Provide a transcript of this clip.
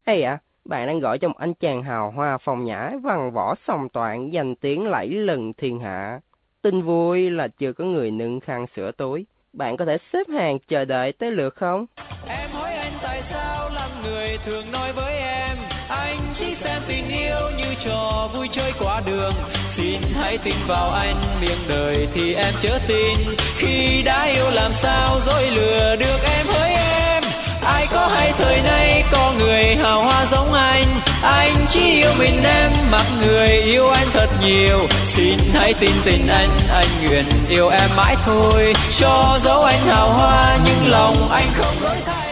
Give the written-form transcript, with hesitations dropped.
Hay ạ, bạn đang gọi cho một anh chàng hào hoa phong nhã, văn võ song toàn, danh tiếng lẫy lừng thiên hạ. Tin vui là chưa có người nâng khăn sửa túi. Bạn có thể xếp hàng chờ đợi tới lượt không? Em hỏi anh tại sao lắm người thường nói với em anh chỉ xem tình yêu như trò vui chơi qua đường. Xin hãy tin vào anh, miệng đời thì em chớ tin. Khi đã yêu làm sao dối lừa được em hỡi em. Ai có hay thời nay có người hào hoa giống anh chỉ yêu mình em mặc người yêu anh thật nhiều. Xin hãy tin tình anh nguyện yêu em mãi thôi. Cho dấu anh hào hoa nhưng lòng anh không đổi thay.